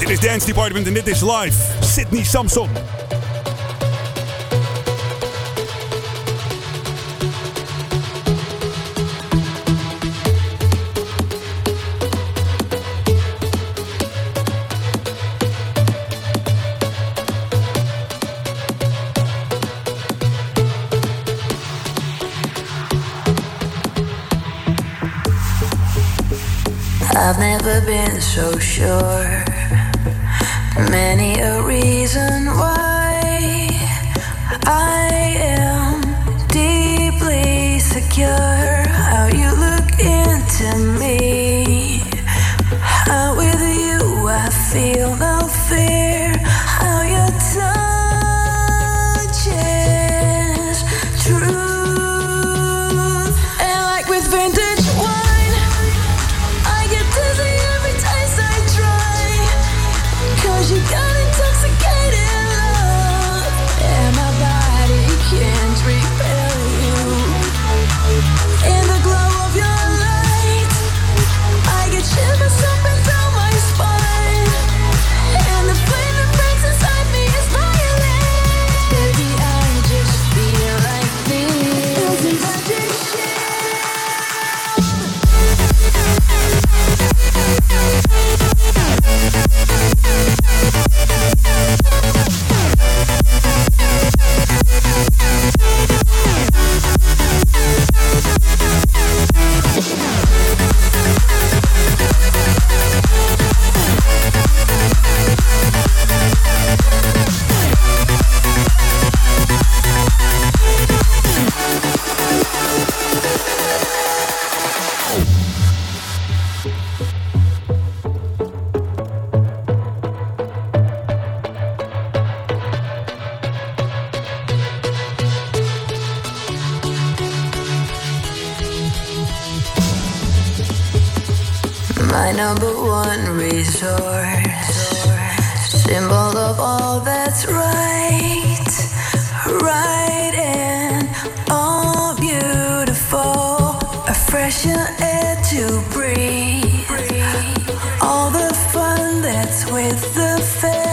Dit is Dance Department en dit is live. Sydney Samson. I've never been so sure. Many a reason why I am deeply secure. How you look into me, how with you I feel no fear. How your touch is truth. And like with vintage wine, I get dizzy every taste I try. 'Cause you got intoxicated love, and my body can't repel you. In the glow of your light, I get shivers up and down my spine. And the flame that breaks inside me is violent. Baby, I just feel like this. It's magic shit. My number one resource, symbol of all that's right, right and all beautiful, a fresher air to breathe, all the fun that's with the fair.